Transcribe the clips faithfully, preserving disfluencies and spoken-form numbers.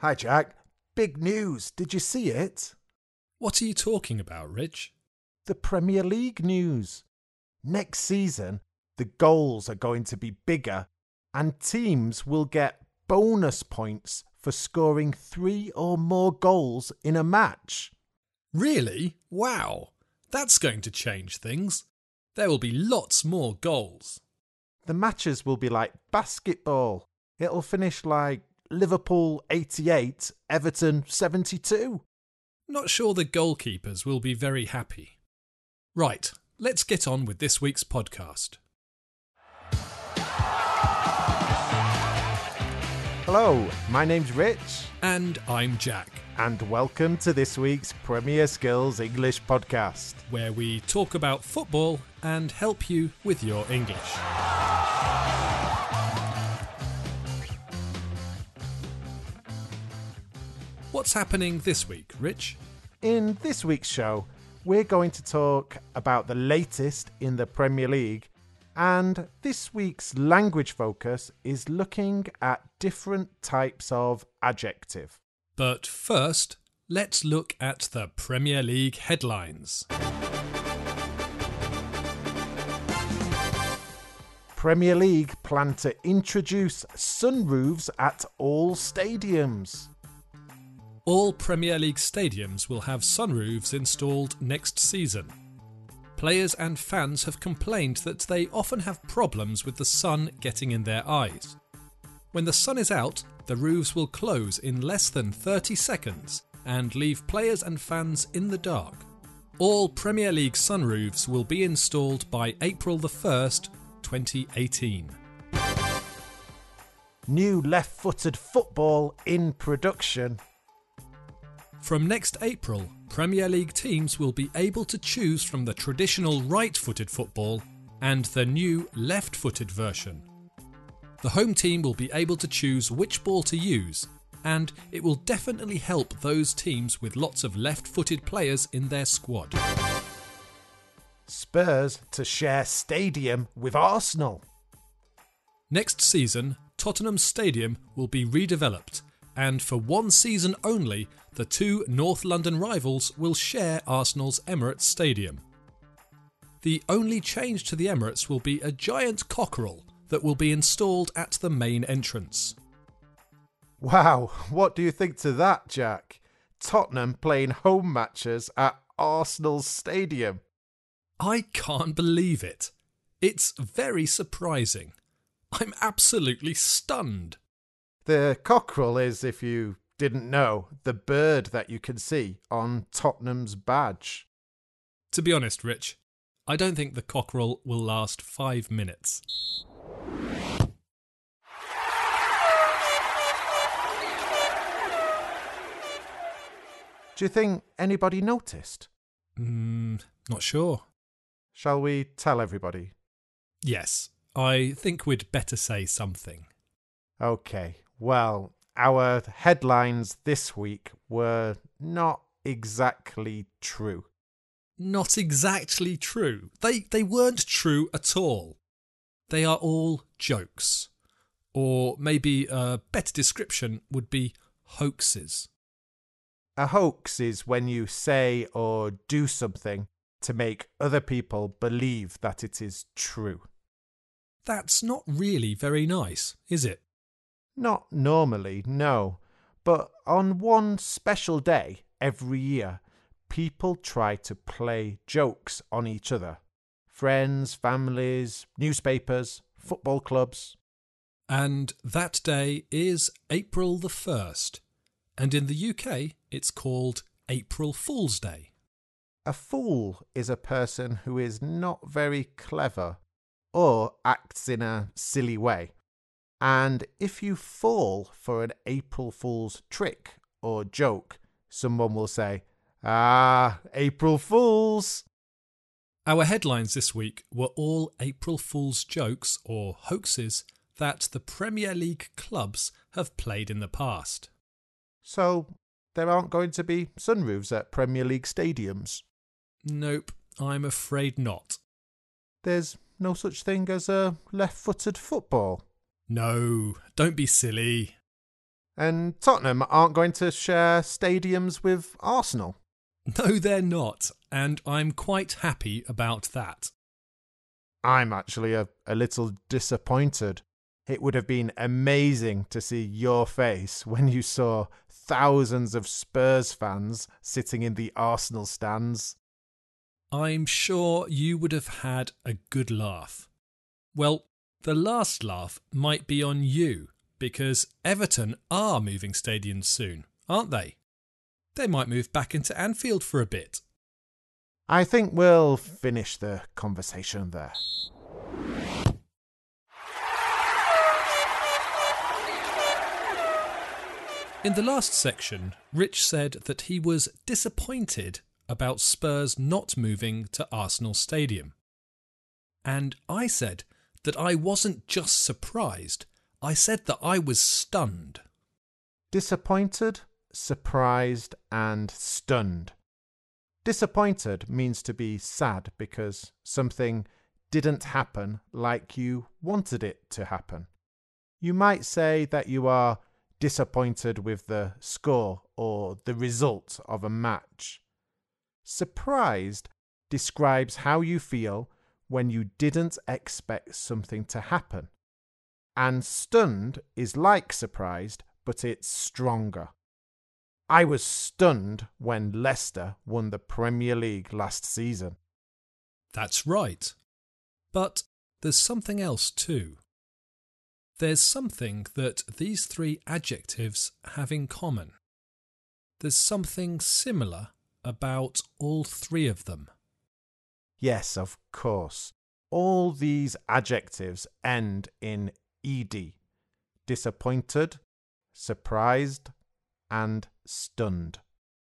Hi, Jack. Big news. Did you see it? What are you talking about, Rich? The Premier League news. Next season, the goals are going to be bigger and teams will get bonus points for scoring three or more goals in a match. Really? Wow. That's going to change things. There will be lots more goals. The matches will be like basketball. It'll finish like Liverpool eighty-eight, Everton seventy-two. Not sure the goalkeepers will be very happy. Right, let's get on with this week's podcast. Hello, my name's Rich. And I'm Jack. And welcome to this week's Premier Skills English podcast, where we talk about football and help you with your English. What's happening this week, Rich? In this week's show, we're going to talk about the latest in the Premier League, and this week's language focus is looking at different types of adjective. But first, let's look at the Premier League headlines. Premier League plan to introduce sunroofs at all stadiums. All Premier League stadiums will have sunroofs installed next season. Players and fans have complained that they often have problems with the sun getting in their eyes. When the sun is out, the roofs will close in less than thirty seconds and leave players and fans in the dark. All Premier League sunroofs will be installed by April the first, twenty eighteen. New left-footed football in production. From next April, Premier League teams will be able to choose from the traditional right-footed football and the new left-footed version. The home team will be able to choose which ball to use, and it will definitely help those teams with lots of left-footed players in their squad. Spurs to share stadium with Arsenal. Next season, Tottenham Stadium will be redeveloped, and for one season only, the two North London rivals will share Arsenal's Emirates Stadium. The only change to the Emirates will be a giant cockerel that will be installed at the main entrance. Wow, what do you think to that, Jack? Tottenham playing home matches at Arsenal's stadium. I can't believe it. It's very surprising. I'm absolutely stunned. The cockerel is, if you didn't know, the bird that you can see on Tottenham's badge. To be honest, Rich, I don't think the cockerel will last five minutes. Do you think anybody noticed? Hmm, not sure. Shall we tell everybody? Yes, I think we'd better say something. Okay, well, our headlines this week were not exactly true. Not exactly true. They they weren't true at all. They are all jokes. Or maybe a better description would be hoaxes. A hoax is when you say or do something to make other people believe that it is true. That's not really very nice, is it? Not normally, no. But on one special day every year, people try to play jokes on each other. Friends, families, newspapers, football clubs. And that day is April the first. And in the U K, it's called April Fool's Day. A fool is a person who is not very clever or acts in a silly way. And if you fall for an April Fool's trick or joke, someone will say, "Ah, April Fools!" Our headlines this week were all April Fool's jokes or hoaxes that the Premier League clubs have played in the past. So, there aren't going to be sunroofs at Premier League stadiums? Nope, I'm afraid not. There's no such thing as a left-footed football? No, don't be silly. And Tottenham aren't going to share stadiums with Arsenal. No, they're not, and I'm quite happy about that. I'm actually a, a little disappointed. It would have been amazing to see your face when you saw thousands of Spurs fans sitting in the Arsenal stands. I'm sure you would have had a good laugh. Well, the last laugh might be on you, because Everton are moving stadiums soon, aren't they? They might move back into Anfield for a bit. I think we'll finish the conversation there. In the last section, Rich said that he was disappointed about Spurs not moving to Arsenal Stadium. And I said that I wasn't just surprised, I said that I was stunned. Disappointed, surprised, and stunned. Disappointed means to be sad because something didn't happen like you wanted it to happen. You might say that you are disappointed with the score or the result of a match. Surprised describes how you feel when you didn't expect something to happen. And stunned is like surprised, but it's stronger. I was stunned when Leicester won the Premier League last season. That's right. But there's something else too. There's something that these three adjectives have in common. There's something similar about all three of them. Yes, of course. All these adjectives end in ed. Disappointed, surprised, and stunned.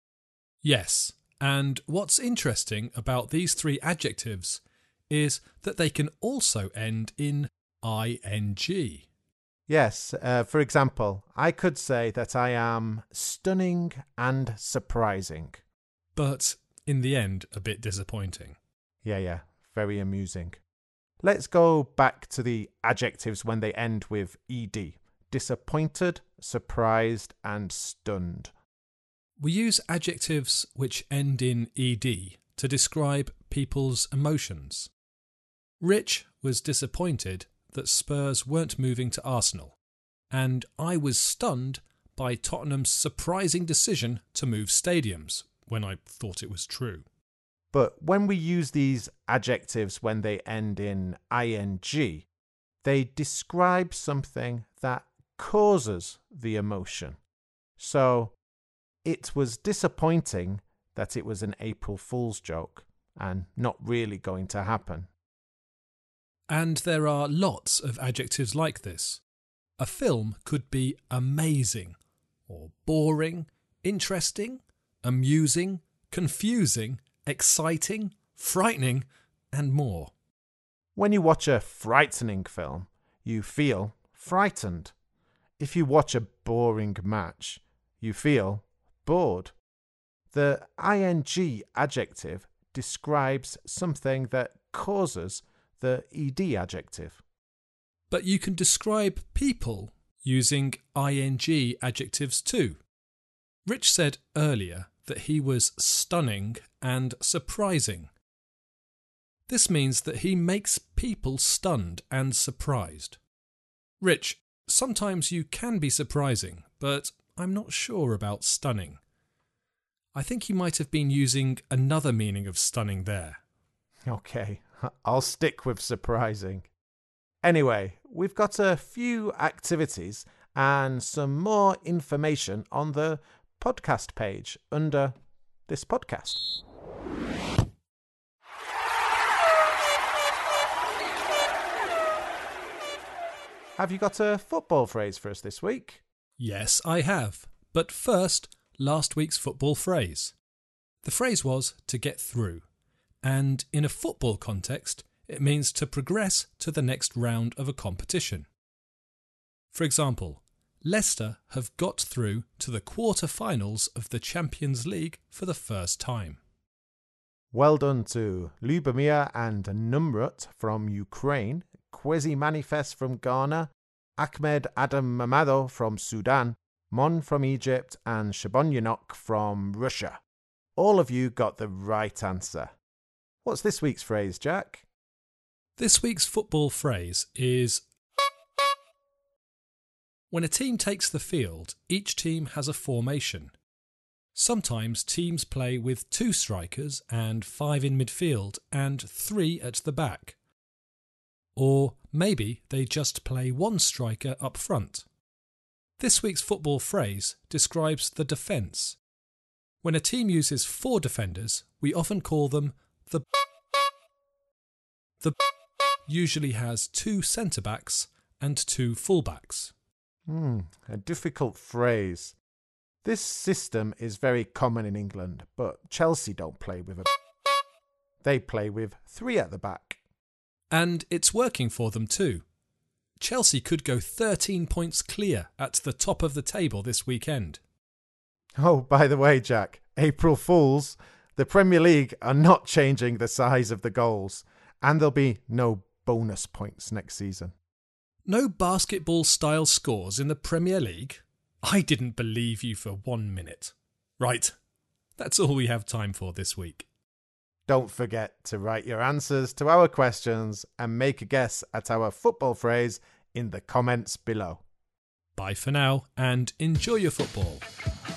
Yes, and what's interesting about these three adjectives is that they can also end in ing. Yes, uh, for example, I could say that I am stunning and surprising. But in the end, a bit disappointing. Yeah, yeah, very amusing. Let's go back to the adjectives when they end with ed. Disappointed, surprised, and stunned. We use adjectives which end in ed to describe people's emotions. Rich was disappointed that Spurs weren't moving to Arsenal, and I was stunned by Tottenham's surprising decision to move stadiums when I thought it was true. But when we use these adjectives when they end in ing, they describe something that causes the emotion. So, it was disappointing that it was an April Fool's joke and not really going to happen. And there are lots of adjectives like this. A film could be amazing, or boring, interesting, amusing, confusing, exciting, frightening, and more. When you watch a frightening film, you feel frightened. If you watch a boring match, you feel bored. The ing adjective describes something that causes the ed adjective. But you can describe people using ing adjectives too. Rich said earlier that he was stunning and surprising. This means that he makes people stunned and surprised. Rich, sometimes you can be surprising, but I'm not sure about stunning. I think you might have been using another meaning of stunning there. Okay, I'll stick with surprising. Anyway, we've got a few activities and some more information on the podcast page under this podcast. Have you got a football phrase for us this week? Yes, I have. But first, last week's football phrase. The phrase was to get through, and in a football context, it means to progress to the next round of a competition. For example, Leicester have got through to the quarter-finals of the Champions League for the first time. Well done to Lubomir and Numrut from Ukraine, Kwesi Manifest from Ghana, Ahmed Adam Mamado from Sudan, Mon from Egypt, and Shabonyanok from Russia. All of you got the right answer. What's this week's phrase, Jack? This week's football phrase is: when a team takes the field, each team has a formation. Sometimes teams play with two strikers and five in midfield and three at the back. Or maybe they just play one striker up front. This week's football phrase describes the defence. When a team uses four defenders, we often call them the The usually has two centre-backs and two full-backs. Hmm, a difficult phrase. This system is very common in England, but Chelsea don't play with a They play with three at the back. And it's working for them too. Chelsea could go thirteen points clear at the top of the table this weekend. Oh, by the way, Jack, April Fools, the Premier League are not changing the size of the goals, and there'll be no bonus points next season. No basketball-style scores in the Premier League? I didn't believe you for one minute. Right, that's all we have time for this week. Don't forget to write your answers to our questions and make a guess at our football phrase in the comments below. Bye for now and enjoy your football.